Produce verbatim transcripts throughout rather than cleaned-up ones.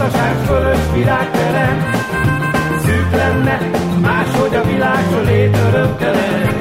tisztaság fölött világterem. Szűk lenne, máshogy a világ, s a lét örömtelen.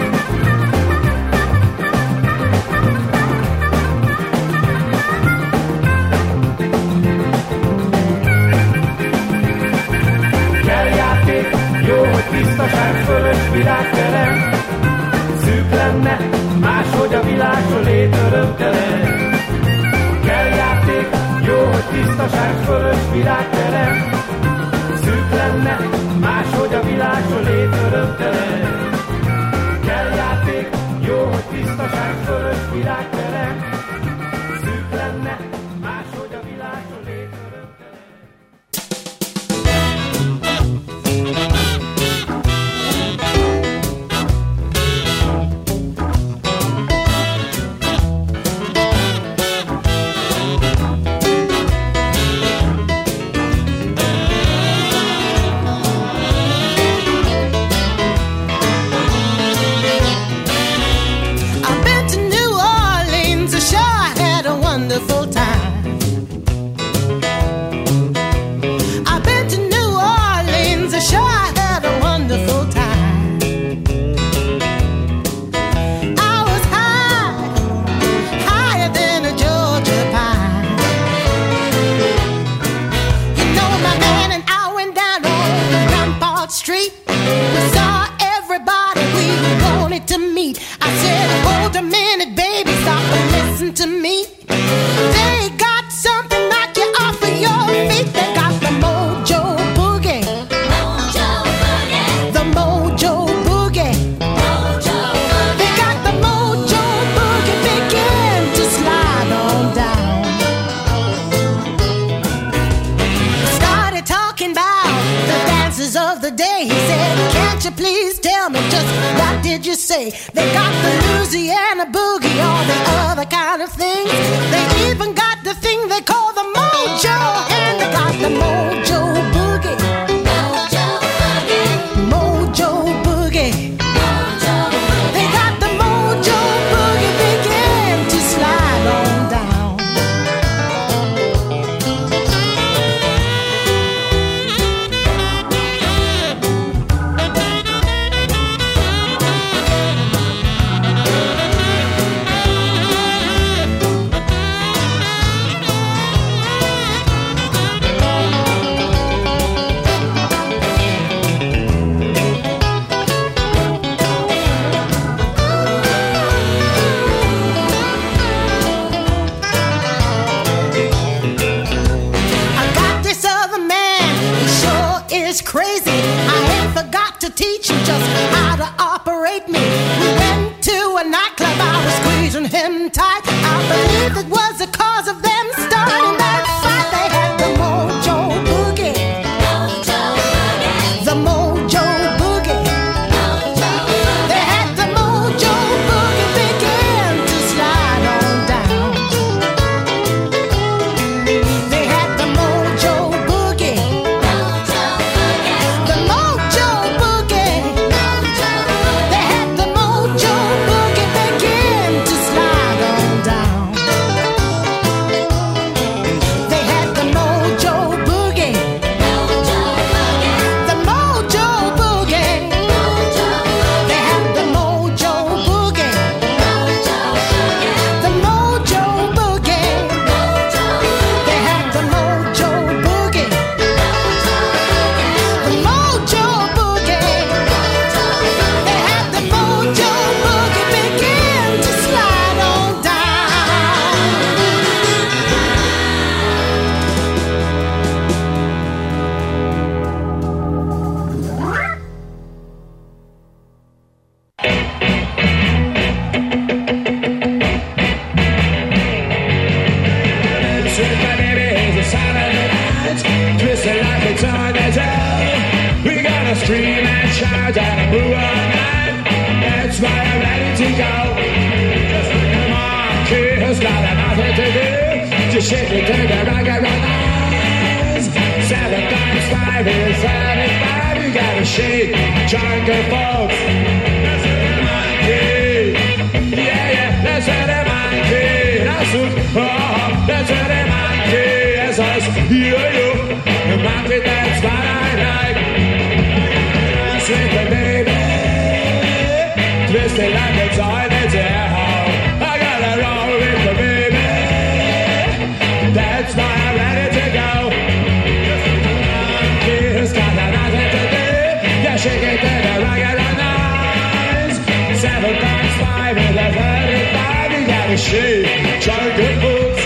Kell játék, jó, hogy tisztaság fölött világterem. Szűk lenne, máshogy a világ, s a lét örömtelen. Kell játék, jó, hogy tisztaság fölött világterem. Szűk lenne, máshogy a világ, s a lét örömtelen. Kell játék, jó, hogy tisztaság fölött világterem. Szűk lenne, máshogy a világ, s a lét örömtelen. They got the Louisiana boogie, all the other kind of things. They even got the thing they call the mojo, and they got the mojo boogie. Mojo boogie. Mojo boogie. Mojo boogie. They got the mojo boogie, begin to slide on down. Him tight. I believe it was the cause of them starting that fight. They had the mojo boogie. Mojo boogie. The mojo boogie. Mojo boogie. They had the mojo boogie begin to slide on down. They had the mojo boogie. Mojo boogie. The mojo boogie. Mojo boogie. They had the mojo boogie begin to slide on down. They had the mojo boogie. Mojo boogie. The mojo boogie. Mojo boogie. They had the mojo boogie. Mojo boogie. The mojo boogie. Mojo boogie. They had the mojo boogie. Mojo boogie. The mojo boogie. Mojo boogie. They had the mojo boogie begin to slide on down. Twisted like a tornado. We gotta scream and shout and move all night. That's why I'm ready to go. Come on, kids, got nothing to do. Just shake it to the rock and roll eyes. Seven times five is seventy-five. You gotta shake, jungle folks. That's what the monkey. Yeah, yeah, that's what the monkey. That's what, oh, that's what the monkey. That's us. Yeah, yeah. got a shade, trying to get books.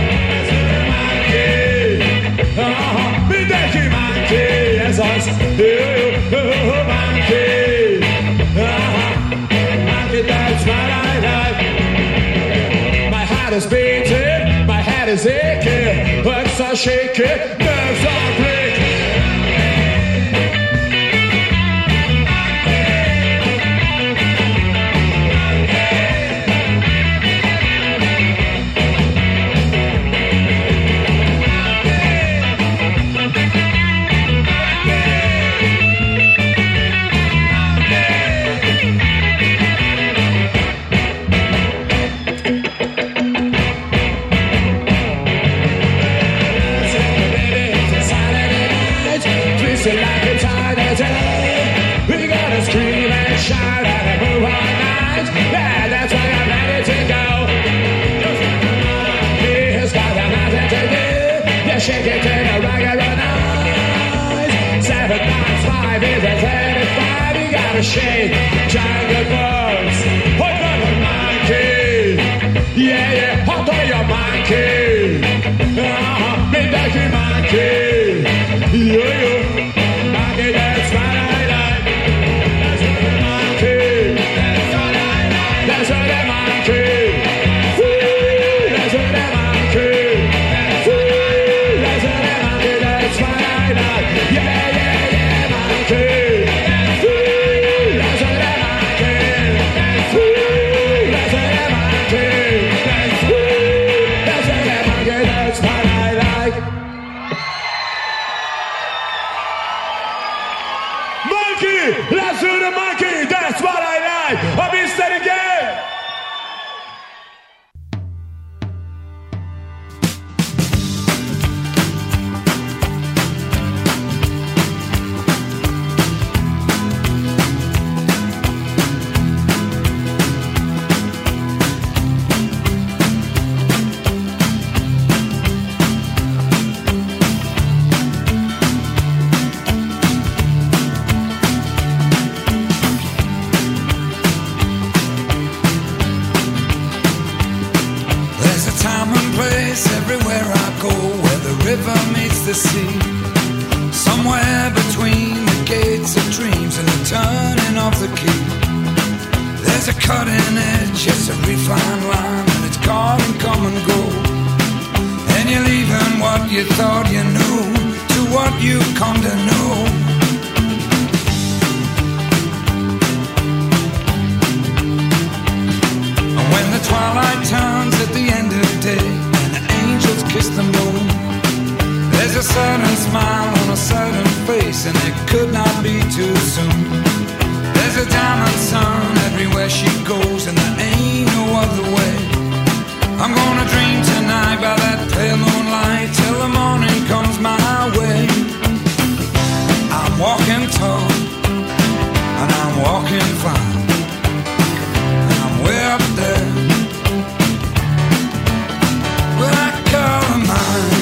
Uh-huh, me dancing monkey, that's us. Monkey, uh-huh, monkey, that's what I like. My heart is beating, my head is aching, legs are shaking, nerves are breaking. Shake it to the regular night. Seven nine five is a thirty-five. You got a shade, jungle birds. Hot on your monkey, yeah yeah. Hot on your monkey. Uh-huh, midnight monkey, yo yo. Monkey, that's what I like. That's what I monkey. That's what I like. That's what I monkey. Woo, that's what I monkey. Yeah, yeah, yeah, monkey. Ooh, that's what that monkey. Ooh, that's what that monkey. Ooh, that's what that monkey. That's what I like. Monkey, let's do the monkey. That's what I like. I'll be steady again. The sea, somewhere between the gates of dreams and the turning of the key. There's a cutting edge, it's a refined line, and it's calling come and go. And you're leaving what you thought you knew to what you come to know. And when the twilight turns at the end of the day and the angels kiss the moon, there's a certain smile on a certain face, and it could not be too soon. There's a diamond sun everywhere she goes, and there ain't no other way. I'm gonna dream tonight by that pale moonlight till the morning comes my way. I'm walking tall, and I'm walking fine, and I'm way up there with that girl of mine.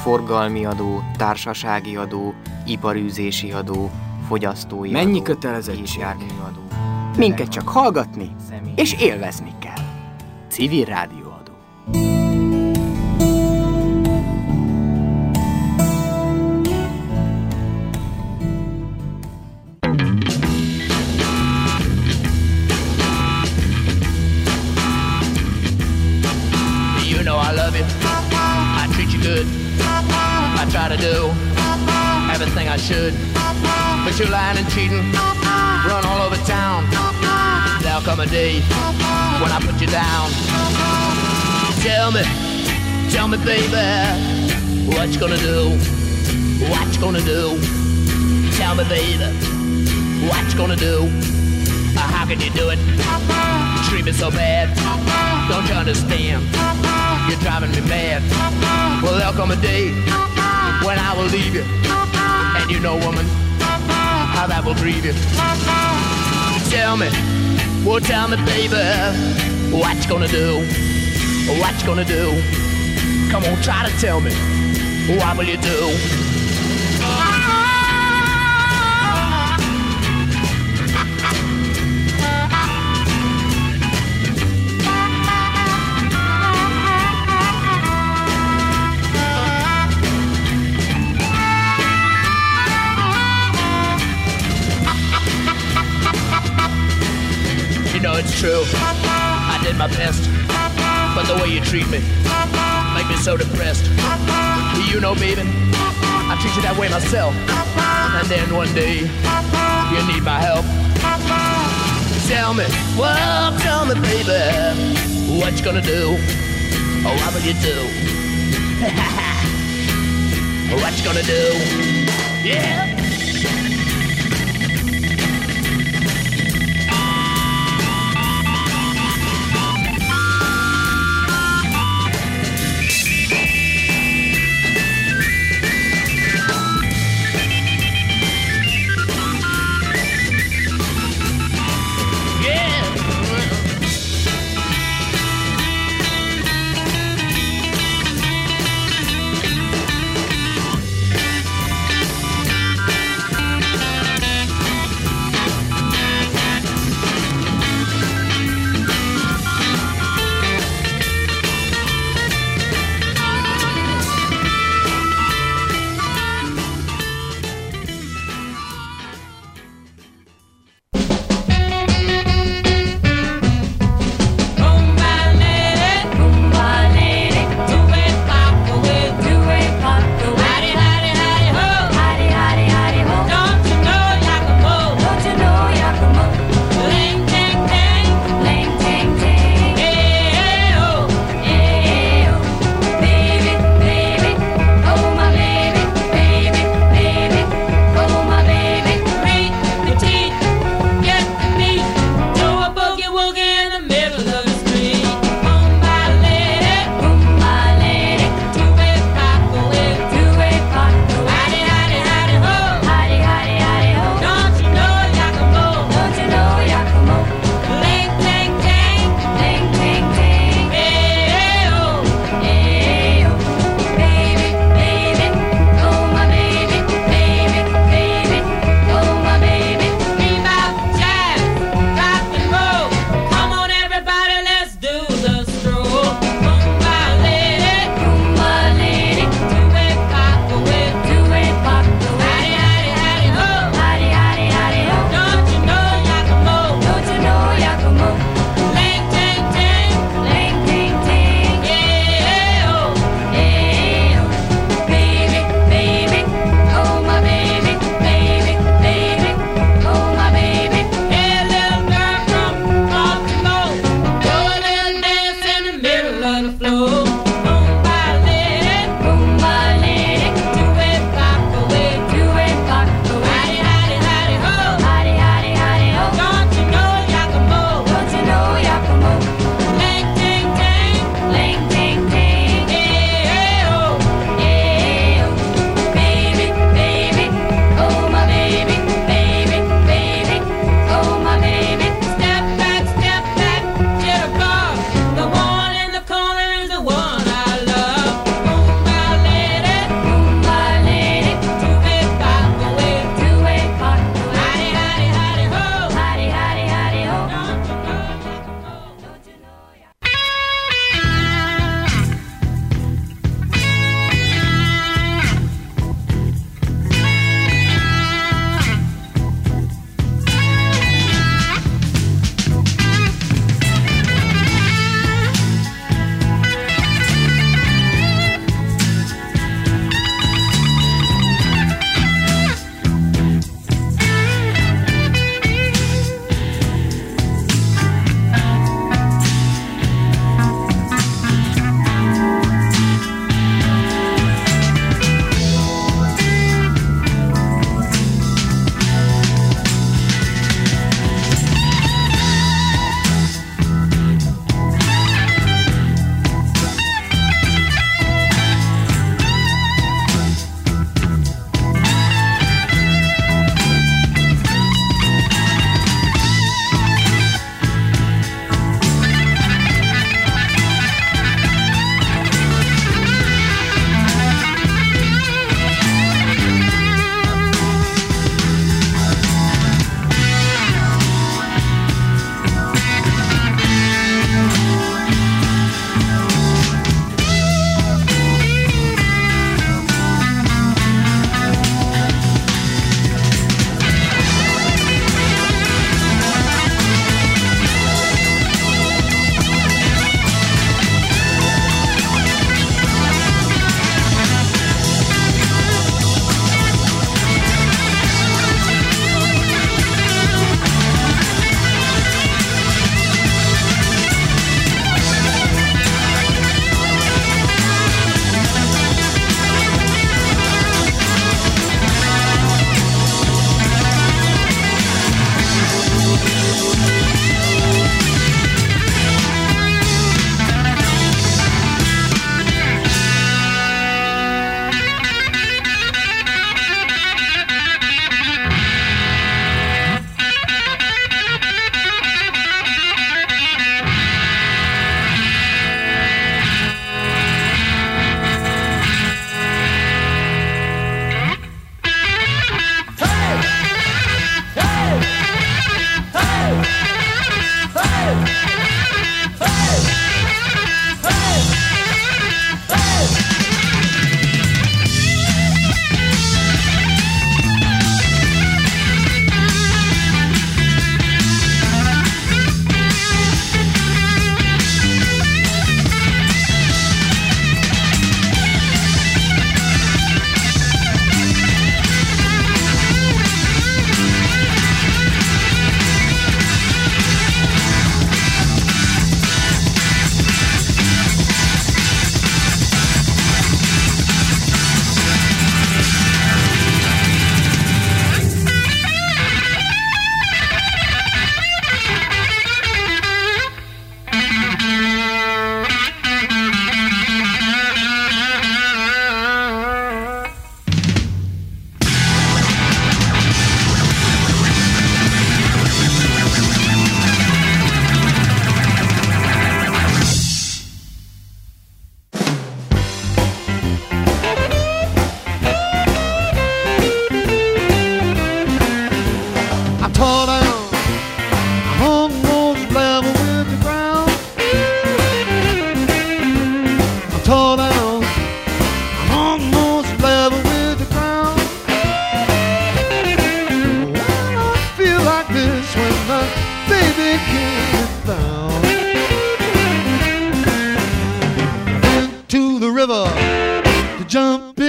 forgalmi adó, társasági adó, iparűzési adó, fogyasztói Mennyi adó, kötelezettség? gépjárműadó. Minket csak hallgatni Személy- és élvezni kell. Civil rádióadó. You know I love you. I treat you good. I try to do everything I should. But you're lying and cheating. Run all over town. There'll come a day when I put you down. Tell me, tell me, baby, what you gonna do? What you gonna do? Tell me, baby, what you gonna do? Uh, how can you do it? Treat me so bad. Don't you understand? You're driving me mad. Well, there'll come a day when I will leave you. And you know, woman, how that will grieve you. Tell me, well, tell me, baby, what you gonna do? What you gonna do? Come on, try to tell me. What will you do? You know it's true, I did my best, but the way you treat me make me so depressed. You know, baby, I treat you that way myself, and then one day you need my help. Tell me, well, tell me, baby, what you gonna do? Oh, what will you do? What you gonna do? Yeah.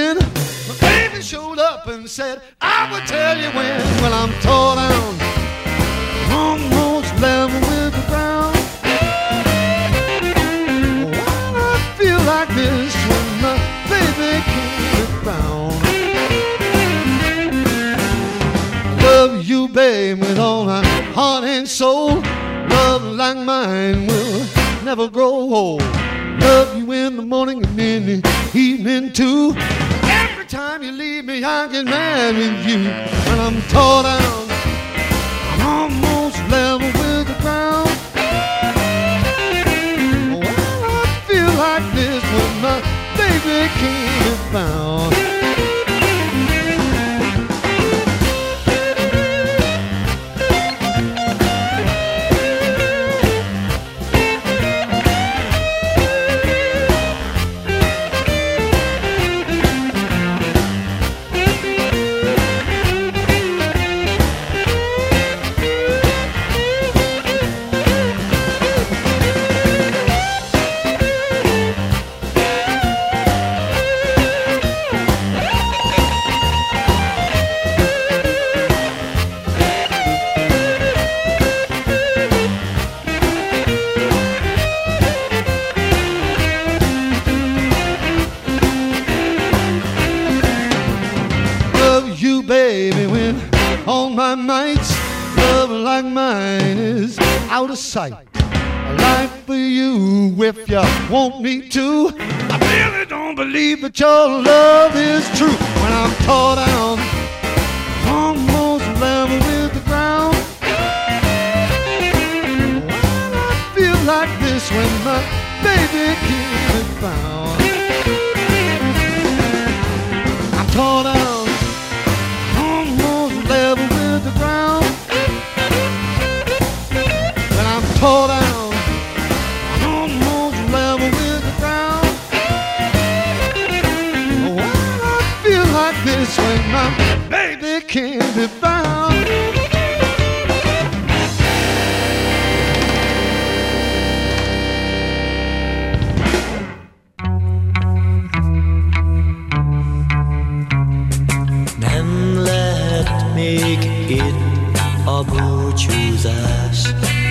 when my baby showed up and said, I would tell you when. Well, I'm tore down, almost level with the ground. Why I feel like this when my baby can't be found? Love you, babe, with all my heart and soul. Love like mine will never grow old. Love you in the morning and in the evening too. Every time you leave me, I get mad with you. When I'm tore down, I'm almost level with the ground. Well, I feel like this when my baby can't be found. Out of sight, I like for you if you want me to. I really don't believe that your love is true. When I'm tore down, almost level with the ground. Well, I feel like this when my baby can't be found. I'm tore down, almost level with the ground. Tore down, almost level with the ground. Well, I feel like this when my baby can't be found. Nem lehet még itt a búcsúzás.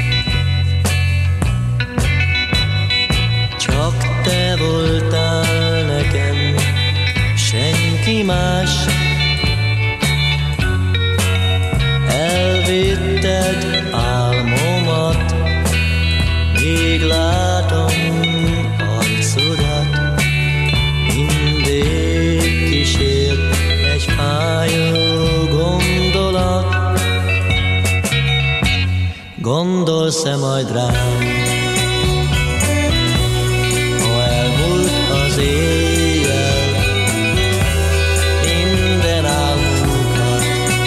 Csak te voltál nekem, senki más. Elvitted álmomat, még látom arcodat. Mindig kísért egy fájó gondolat. Gondolsz-e majd rám? Az éjjel minden álmunkat,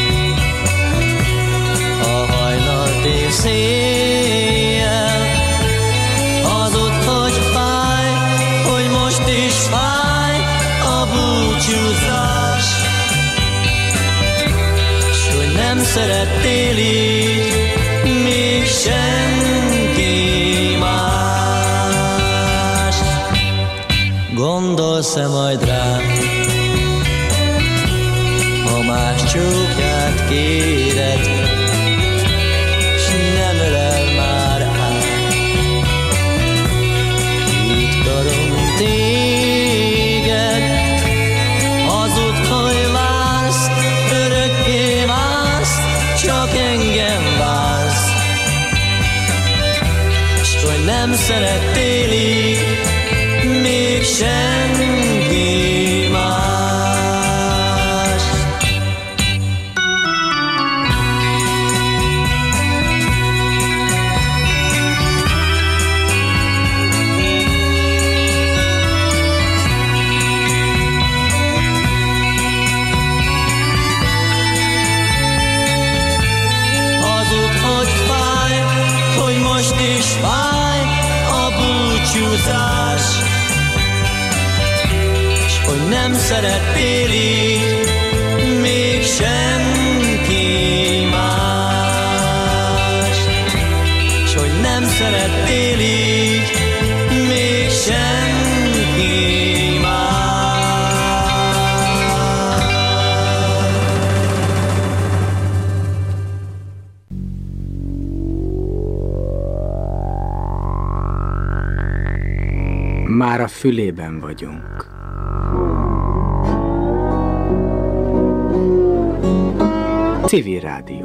a hajnalt és széjjel, az ott, hogy fáj, hogy most is fáj a búcsúzás, s hogy nem szerettél így még senki más. Gondolsz-e majd rám, ha más csókját kéred, s nem ölel már át. Így karom téged, hazud, hogy vársz, örökké vársz, csak engem vársz, s hogy nem szerettél így még senki más. Hazud, hogy fáj, hogy most is fáj a búcsúzás, hogy nem szerettél így még senki más, s hogy nem szerettél így még senki más. már a fülében vagyunk. Civil Rádió.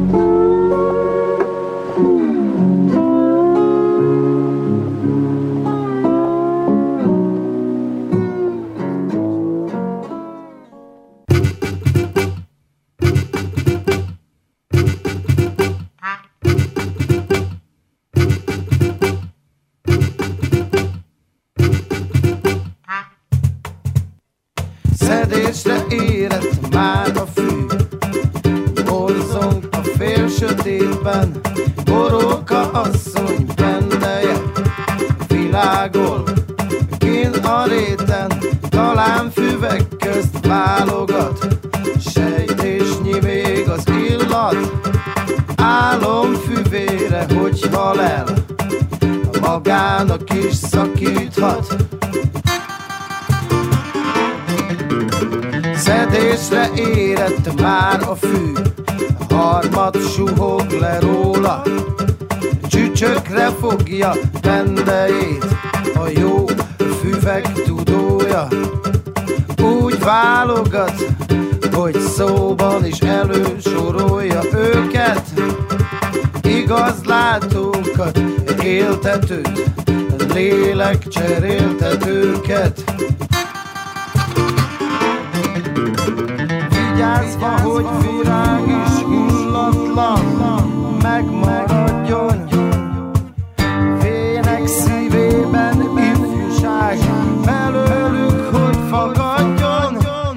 Szedésre érett már a fű, borzong a fél sötétben, Boróka asszony pendeje világol, kén a réten, talán füvek közt válogat, sejtésnyi még az illat, álom füvére, hogy hal el, magának is szakíthat. Szedésre érett már a fű, harmad suhog le róla, csücsökre fogja pendejét a jó füvek tudója. Úgy válogat, hogy szóban is elősorolja őket, igaz látókat, éltetőt, lélek cseréltetőket. Vigyázva, hogy virág is hullatlan megmaradjon, vének szívében ifjúság belőlük, hogy fogadjon.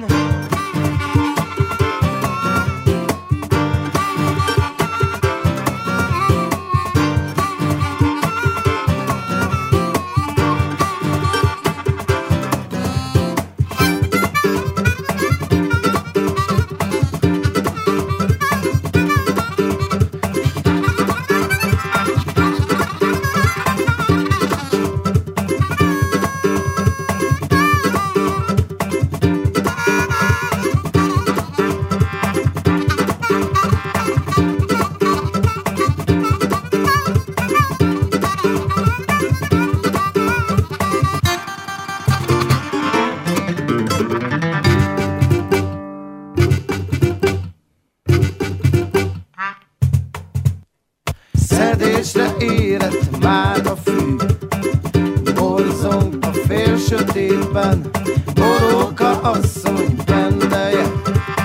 Szedésre érett már a fű, borzong a fél sötétben, Boróka asszony benne.